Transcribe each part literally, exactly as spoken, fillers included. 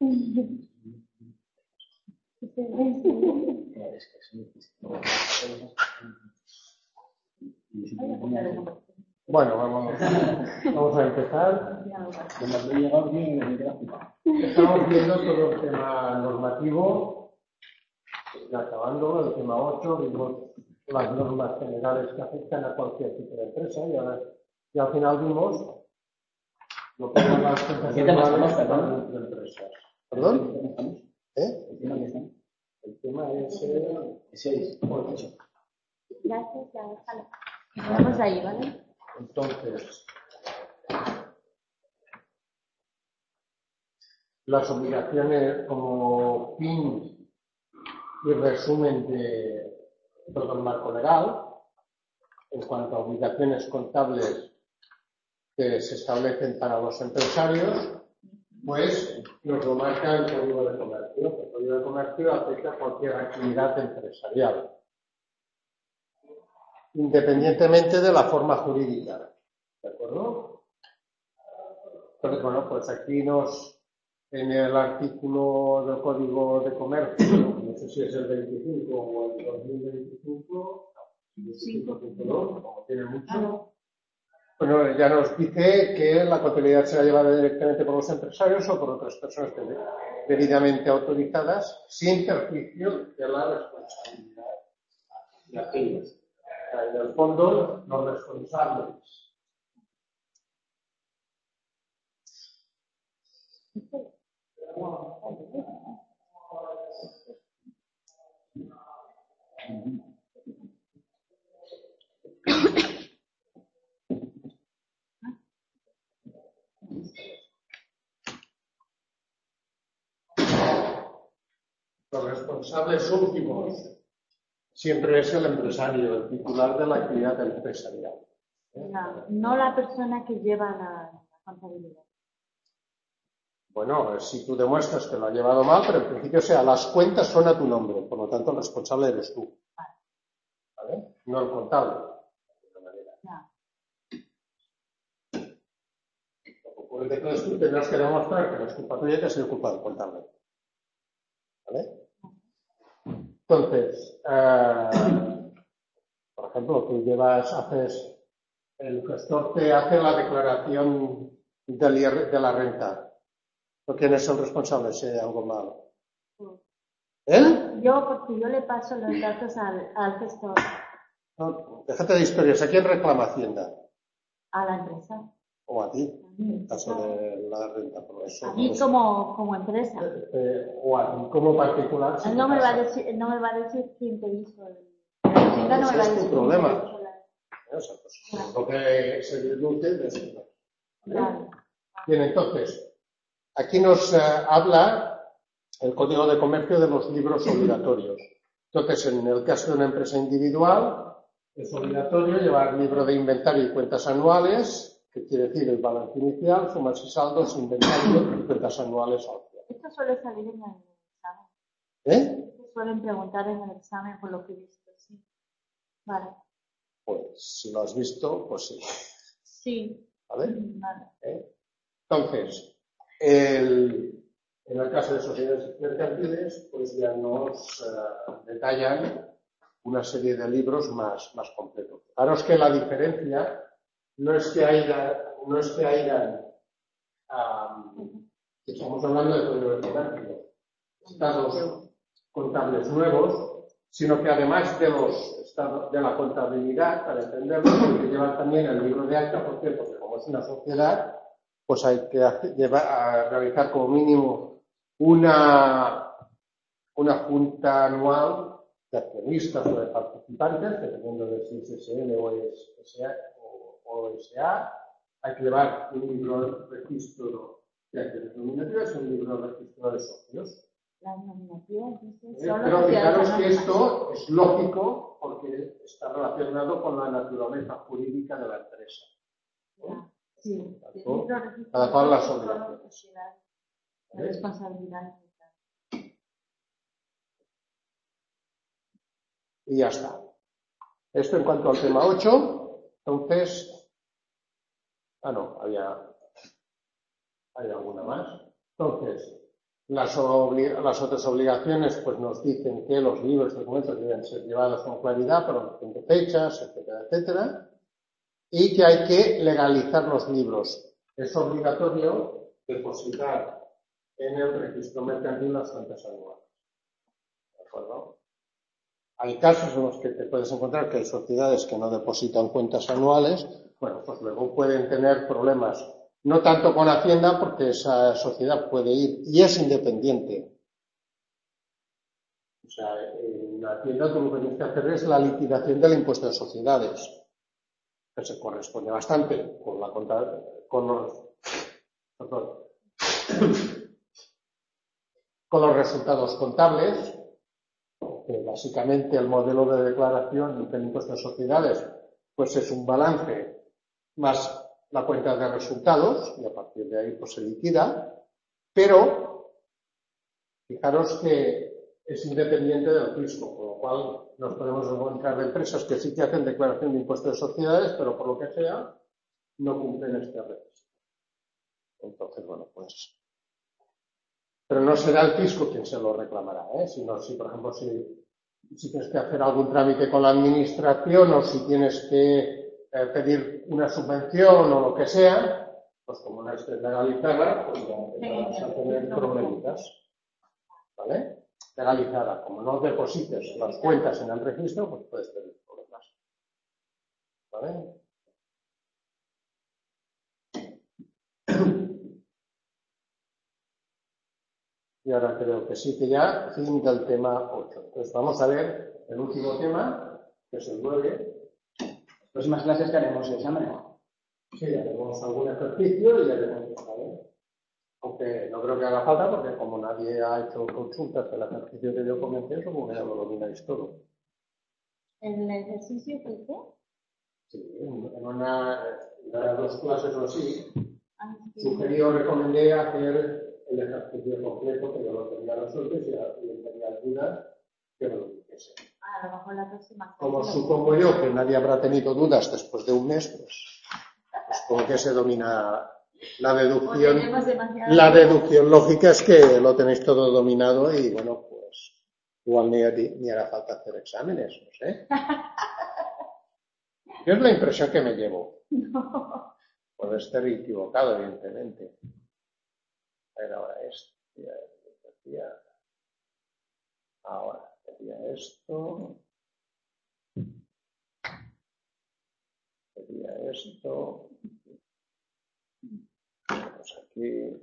Bueno, vamos, vamos a empezar. Estamos viendo todo el tema normativo, ya acabando el tema ocho, vimos las normas generales que afectan a cualquier tipo de empresa y, ahora, y al final vimos lo que son las cuentas anuales entre empresas. ¿Perdón? ¿Eh? El tema es el seis. Gracias, ya déjalo. Vamos ahí, ¿vale? Entonces, las obligaciones como fin y resumen de todo el marco legal, en cuanto a obligaciones contables que se establecen para los empresarios, pues nos lo marca el Código de Comercio. El Código de Comercio afecta a cualquier actividad empresarial, independientemente de la forma jurídica. ¿De acuerdo? Entonces, bueno, pues aquí nos, en el artículo del Código de Comercio, no sé si es el veinticinco o el dos mil veinticinco, veinticinco punto dos, como tiene mucho, bueno, ya nos dice que la contabilidad será llevada directamente por los empresarios o por otras personas debidamente autorizadas, sin perjuicio de la responsabilidad de aquellos. En el fondo, los responsables los responsables últimos siempre es el empresario, el titular de la actividad empresarial. No, no la persona que lleva la, la contabilidad. Bueno, si tú demuestras que lo ha llevado mal, pero en principio, o sea, las cuentas son a tu nombre, por lo tanto el responsable eres tú. ¿Vale? No el contable. De alguna manera. No. Lo que ocurre es que tú tendrás que demostrar que no es culpa tuya y que ha sido culpa del contable. ¿Vale? Entonces, eh, por ejemplo, tú llevas, haces, el gestor te hace la declaración del I R, de la renta. ¿Quién es el responsable si hay algo malo? ¿Él? Yo, porque yo le paso los datos al, al gestor. No, déjate de historias. ¿A quién reclama Hacienda? A la empresa. O a ti, en caso de la renta. Por eso, a mí como, como empresa. Eh, o a ti como particular. Si no, me va a decir, no me va a decir quién te hizo el... No, no me va a decir es tu problema. La... O sea, pues, lo que se deduce de eso. Claro. Bien, entonces, aquí nos uh, habla el Código de Comercio de los libros obligatorios. Entonces, en el caso de una empresa individual, es obligatorio llevar libro de inventario y cuentas anuales, que quiere decir el balance inicial, sumas y saldos, inventario y cuentas anuales. Esto suele salir en el examen. ¿Eh? Esto suelen preguntar en el examen por lo que he visto, sí. Vale. Pues si lo has visto, pues sí. Sí. ¿Vale? Vale. ¿Eh? Entonces, el, en el caso de sociedades mercantiles, pues ya nos uh, detallan una serie de libros más, más completos. Fijaros que la diferencia no es que haya, no es que hayan, um, estamos hablando de Código de Comercio, estados contables nuevos, sino que además de los estados de la contabilidad, para entenderlo, porque llevan también el libro de acta, ¿por qué? Porque como es una sociedad, pues hay que hacer, llevar, a realizar como mínimo una, una junta anual de accionistas o de participantes, dependiendo de si es S L o es S A, o, o S A, hay que llevar un libro de registro de acciones nominativas y un libro de registro de socios. Las nominativas, entonces, Eh, pero fijaros que esto es lógico porque está relacionado con la naturaleza jurídica de la empresa. ¿No? Sí, ¿no? Cada cual las obligaciones. La responsabilidad. Y ya está. Esto en cuanto al tema ocho, entonces, ah no, había, hay alguna más. Entonces, Las, las otras obligaciones pues nos dicen que los libros y documentos deben ser llevados con claridad, promoción de fechas, etcétera, etcétera, y que hay que legalizar los libros. Es obligatorio depositar en el registro mercantil las cuentas anuales. ¿De acuerdo? Hay casos en los que te puedes encontrar que hay sociedades que no depositan cuentas anuales, bueno, pues luego pueden tener problemas. No tanto con Hacienda, porque esa sociedad puede ir y es independiente. O sea, en Hacienda tú lo que tienes que hacer es la liquidación del impuesto de sociedades, que se corresponde bastante con la conta, con los, perdón, con los resultados contables, que básicamente el modelo de declaración del impuesto de sociedades, pues es un balance más la cuenta de resultados, y a partir de ahí pues se liquida, pero fijaros que es independiente del fisco, con lo cual nos podemos encontrar de empresas que sí que hacen declaración de impuesto de sociedades, pero por lo que sea, no cumplen este requisito. Entonces, bueno, pues... Pero no será el fisco quien se lo reclamará, ¿eh? Sino si, por ejemplo, si, si tienes que hacer algún trámite con la administración o si tienes que Eh, pedir una subvención o lo que sea, pues como no estés legalizada, pues ya vas a tener problemitas. ¿Vale? Legalizada, como no deposites las cuentas en el registro, pues puedes tener problemas. ¿Vale? Y ahora creo que sí, que ya fin del tema ocho. Entonces vamos a ver el último tema, que es el nueve. Próximas clases que haremos el examen. Sí, haremos algún ejercicio y haremos, ¿vale? Aunque no creo que haga falta, porque como nadie ha hecho consultas del ejercicio que yo comenté, supongo que ya lo domináis todo. ¿El ejercicio que qué? Sí, en una, de las dos clases o así, Ah, sí. sugerí o recomendé hacer el ejercicio completo, que yo lo tenía resuelto, y si alguien tenía dudas, que me lo dijese. Ah, a lo mejor la próxima. Como supongo yo que nadie habrá tenido dudas después de un mes, pues, pues como que se domina la deducción. La deducción lógica es que lo tenéis todo dominado y bueno, pues igual ni, ni hará falta hacer exámenes, no sé. Yo es la impresión que me llevo. No. Puede estar equivocado, evidentemente. Pero ahora esto, ya, ahora sería esto. Sería esto. Vamos aquí.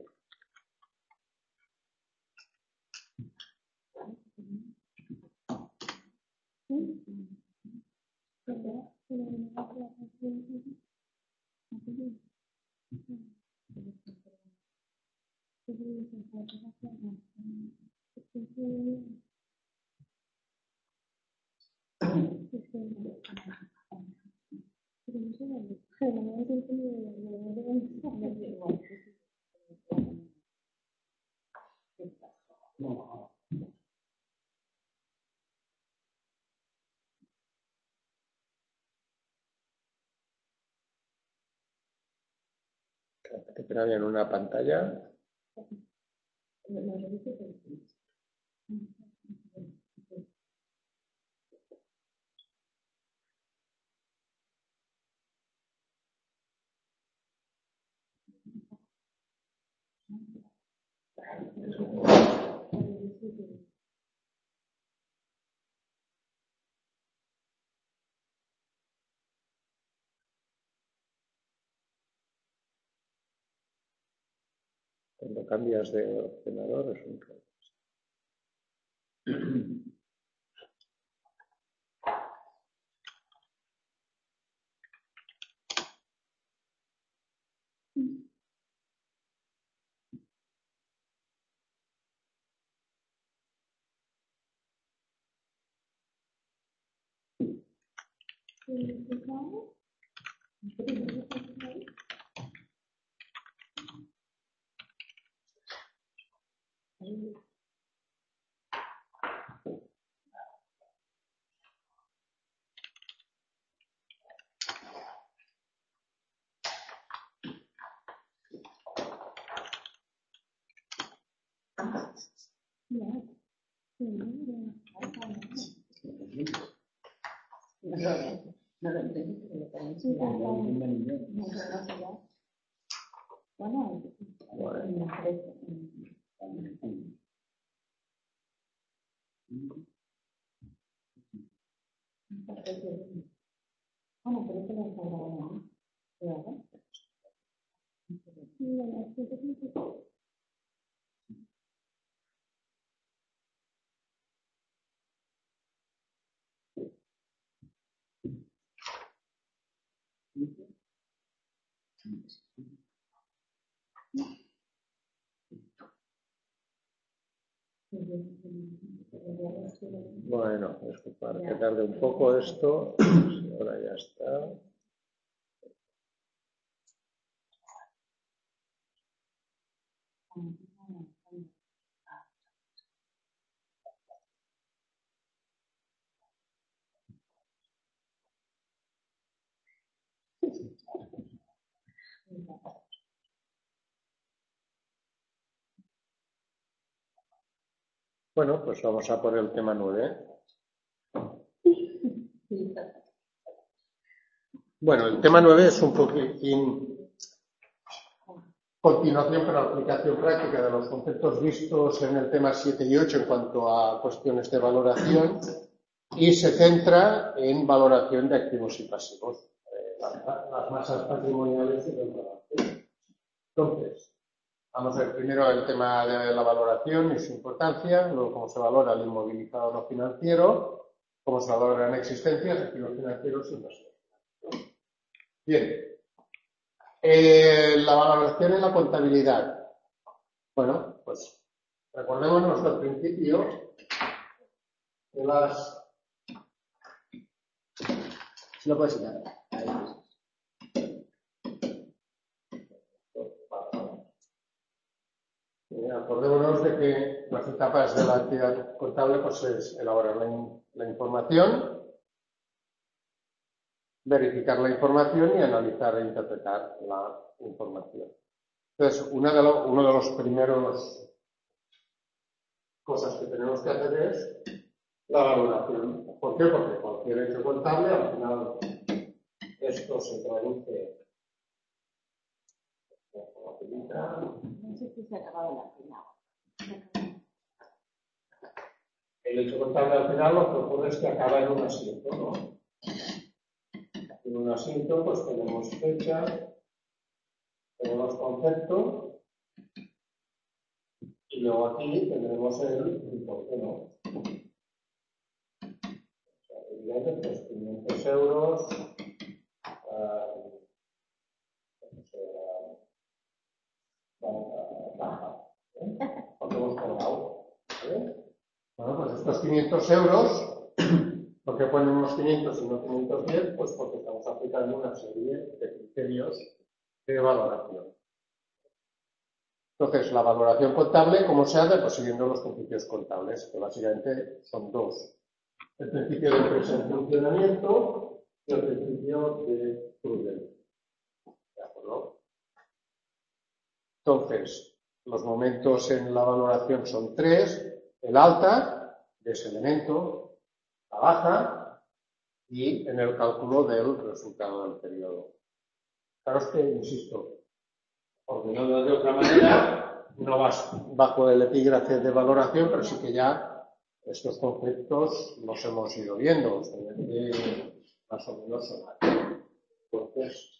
No. Te ponen en una pantalla. Cuando cambias de ordenador es un rollo. No lo entiendo, pero lo pueden enseñar. Bueno, bueno, pero eso no está grabado, ¿no? Bueno, disculpad que tarde un poco esto. Ahora ya está. Bueno, pues vamos a por el tema nueve. Bueno, el tema nueve es un poquitín continuación para la aplicación práctica de los conceptos vistos en el tema siete y ocho en cuanto a cuestiones de valoración y se centra en valoración de activos y pasivos, eh, las, las masas patrimoniales y del balance. Entonces, vamos a ver primero el tema de la valoración y su importancia, luego cómo se valora el inmovilizado no financiero, cómo se valoran existencias, activos financieros y inversiones. Bien, eh, la valoración en la contabilidad. Bueno, pues recordémonos al principio de las... Si lo puedes citar. Eh, acordémonos de que las etapas de la actividad contable pues es elaborar la, in, la información, verificar la información y analizar e interpretar la información. Entonces, una de lo, uno de los primeros cosas que tenemos que hacer es la valoración. ¿Por qué? Porque cualquier hecho contable, al final, esto se traduce. No sé si se ha acabado la final. El hecho contable al final lo que ocurre es que acaba en un asiento, ¿no? En un asiento pues tenemos fecha, tenemos concepto y luego aquí tendremos el por qué no. O sea, evidentemente pues quinientos euros, uh, no sé, uh, baja, ¿eh? Porque hemos cargado, ¿eh? Bueno, pues estos quinientos euros, ¿por qué ponemos quinientos y no quinientos diez? Pues porque estamos aplicando una serie de criterios de valoración. Entonces, la valoración contable, ¿cómo se hace? Pues siguiendo los principios contables, que básicamente son dos. El principio de empresa en funcionamiento y el principio de prudencia. ¿De acuerdo? Entonces, los momentos en la valoración son tres: el alta de ese elemento, la baja y en el cálculo del resultado del periodo. Claro, es que, insisto, ordenado de otra manera, no vas bajo el epígrafe de valoración, pero sí que ya estos conceptos los hemos ido viendo, o sea, que más o menos son aquí. Entonces,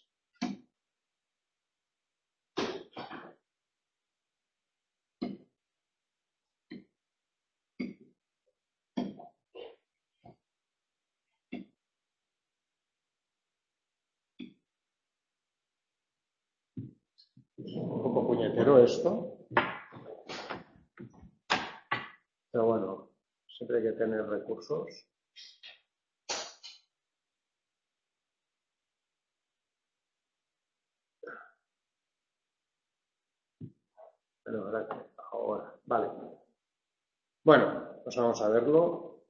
es un poco puñetero esto, pero bueno, siempre hay que tener recursos. Pero ahora, ahora, vale. Bueno, pues vamos a verlo.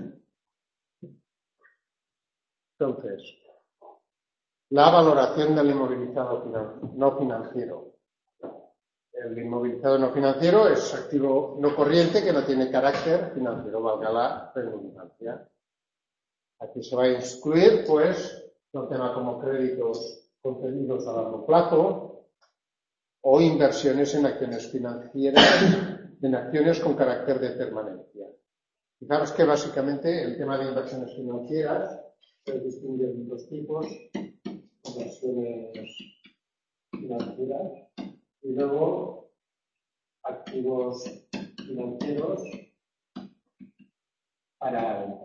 Entonces, la valoración del inmovilizado no financiero. el inmovilizado no financiero es activo no corriente que no tiene carácter financiero, valga la redundancia. Aquí se va a excluir, pues, un tema como créditos concedidos a largo plazo o inversiones en acciones financieras, en acciones con carácter de permanencia. Fijaros que básicamente el tema de inversiones financieras se distingue en dos tipos: inversiones financieras y luego activos financieros para la venta.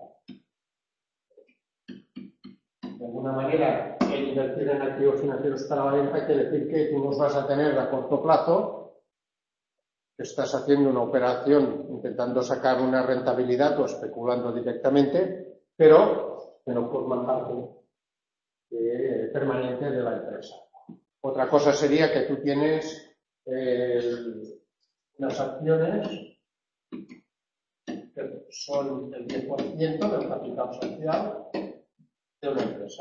De alguna manera, el invertir en activos financieros para la venta quiere decir que tú los vas a tener a corto plazo, que estás haciendo una operación intentando sacar una rentabilidad o especulando directamente, pero que no forma parte de, permanente de la empresa. Otra cosa sería que tú tienes eh, unas acciones que son el diez por ciento del capital social de una empresa.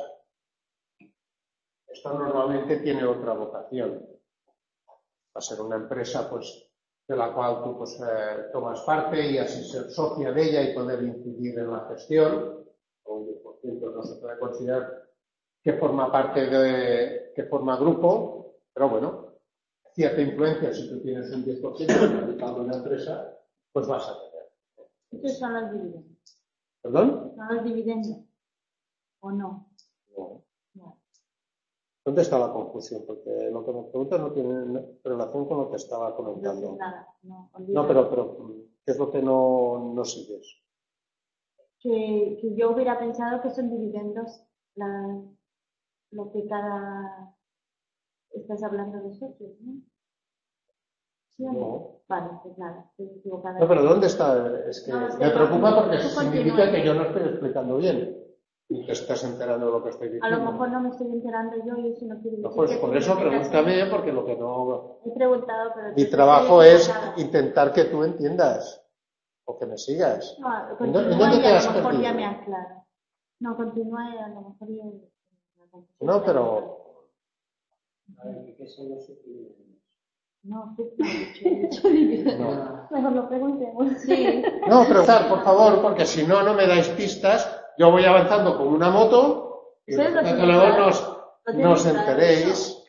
Esto normalmente tiene otra vocación. Va a ser una empresa, pues, de la cual tú pues, eh, tomas parte y así ser socia de ella y poder incidir en la gestión. O un diez por ciento no se puede considerar que forma parte de, que forma grupo, pero bueno, cierta influencia, si tú tienes un diez por ciento del capital de una empresa, pues vas a tener. ¿Estos son los dividendos? ¿Perdón? ¿Son los dividendos? ¿O no? No. No. ¿Dónde está la confusión? Porque lo que me preguntas no tiene relación con lo que estaba comentando. No, nada, no, No, pero, pero ¿qué es lo que no, no sigues? Que, que yo hubiera pensado que son dividendos la, lo que cada... Estás hablando de socios, ¿no? ¿Sí o no? No. Vale, pues nada, estoy equivocada. No, pero ¿dónde está? Es que No, es que me no, preocupa porque tú significa continúa. que yo no estoy explicando bien. Y te estás enterando de lo que estoy A diciendo. lo mejor no me estoy enterando yo y eso no quiere decir No, pues que por tú eso me tengas pregúntame, que- porque lo que no... He preguntado, pero... Mi estoy trabajo es equivocada. intentar que tú entiendas o que me sigas. No, ¿En continúa dónde- en dónde y te a has lo mejor perdido? ya me aclaro. No, continúa y a lo mejor ya... No, pero... ¿Qué son los subdividendos? No, sí, no, he dicho, he dicho dividendos. No. Mejor lo preguntemos. Sí. No, preguntar, por favor, porque si no, no me dais pistas. Yo voy avanzando como una moto y Ustedes lo resulta que tienen luego claro. nos, Lo tienen nos claro. enteréis.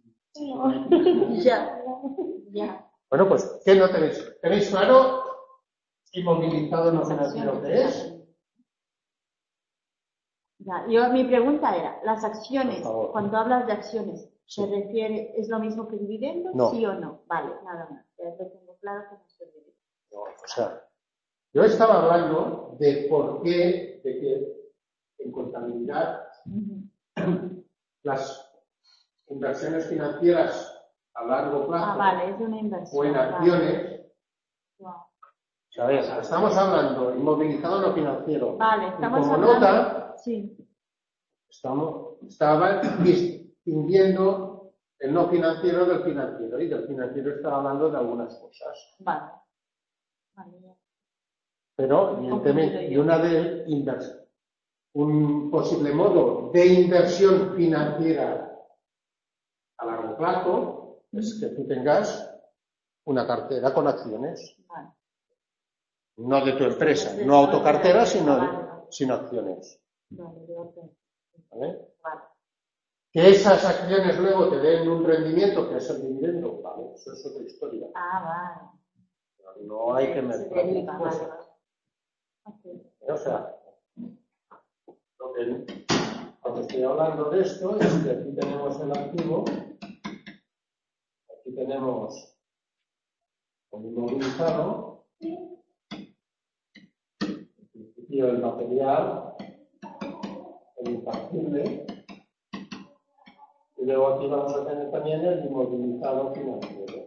Ya, ya. Bueno, pues, ¿qué no tenéis? ¿Tenéis claro inmovilizado no financiero qué es? Ya, yo, mi pregunta era, las acciones, Por favor. cuando hablas de acciones, Sí. ¿se refiere, es lo mismo que dividendos? No. ¿Sí o no? Vale, nada más. Ya lo tengo claro que no se refiere. No, o sea, yo estaba hablando de por qué, de que en contabilidad las inversiones financieras a largo plazo Ah, vale, es una o inversión. en acciones, Wow. ¿sabes? Estamos hablando inmovilizado no financiero. Vale, Y estamos como hablando... nota, Sí. estamos, estaba distinguiendo el no financiero del financiero, y del financiero estaba hablando de algunas cosas. Vale. Vale, ya. Pero, evidentemente, y una de inversión. Un posible modo de inversión financiera a largo plazo es que tú tengas una cartera con acciones. Vale. No de tu empresa, Entonces, no autocartera, vale, sino, vale. sino acciones. Vale, de otro. ¿Vale? Vale. Que esas acciones luego te den un rendimiento, que es el dividendo, ¿vale? Eso es otra historia. Ah, vale. No hay que Se mezclar deriva, las vale. cosas. Okay. O sea, lo que, cuando estoy hablando de esto es que aquí tenemos el activo, aquí tenemos el inmovilizado, y el material, el intangible, y luego aquí vamos a tener también el inmovilizado financiero.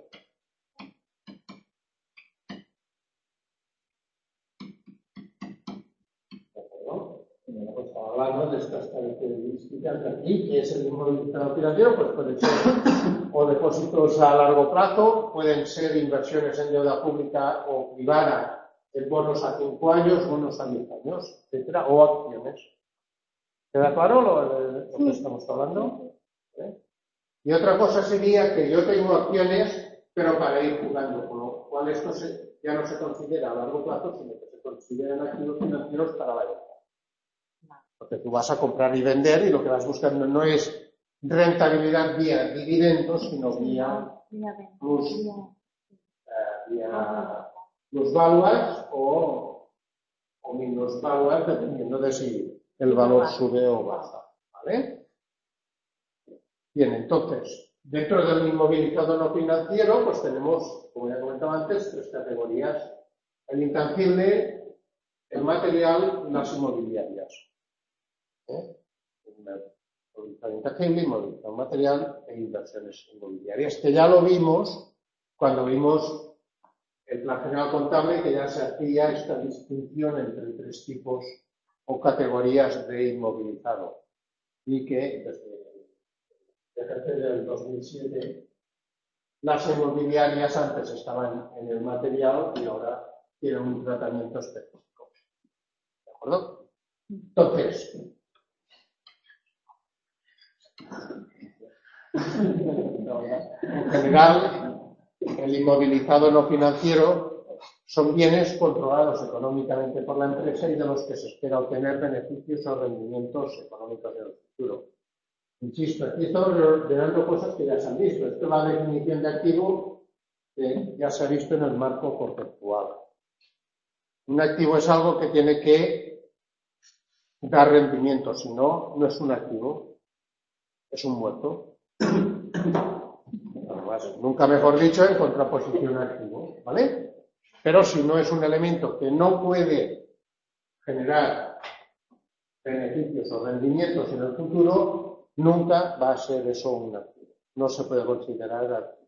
¿De acuerdo? Pues hablando de estas características de aquí, que es el inmovilizado financiero, pues puede ser o depósitos a largo plazo, pueden ser inversiones en deuda pública o privada, en bonos a cinco años, bonos a diez años, etcétera, o acciones. ¿Queda claro lo, de lo que estamos hablando? ¿Eh? Y otra cosa sería que yo tengo acciones pero para ir jugando, con lo cual esto se, ya no se considera a largo plazo, sino que se consideran activos financieros para la venta. Porque tú vas a comprar y vender y lo que vas buscando no es rentabilidad vía dividendos, sino vía plus, eh, vía plus valuas o, o minus valuas, dependiendo de si el valor sube o baja. ¿Vale? Bien, entonces, dentro del inmovilizado no financiero, pues tenemos, como ya comentaba antes, tres categorías. El intangible, el material y las inmobiliarias. ¿Eh? El intangible, inmovilizado material e inversiones inmobiliarias, que ya lo vimos cuando vimos el plan general contable, que ya se hacía esta distinción entre tres tipos o categorías de inmovilizado y que desde el ejercicio del dos mil siete las inmobiliarias antes estaban en el material y ahora tienen un tratamiento específico. ¿De acuerdo? Entonces, en general, el inmovilizado no financiero son bienes controlados económicamente por la empresa y de los que se espera obtener beneficios o rendimientos económicos en el futuro. Insisto, aquí estamos ordenando cosas que ya se han visto. Esto es la definición de activo que ya se ha visto en el marco conceptual. Un activo es algo que tiene que dar rendimiento, si no, no es un activo, es un muerto. Además, nunca mejor dicho, en contraposición al activo, ¿vale? Pero si no es un elemento que no puede generar beneficios o rendimientos en el futuro, nunca va a ser eso un activo. No se puede considerar activo.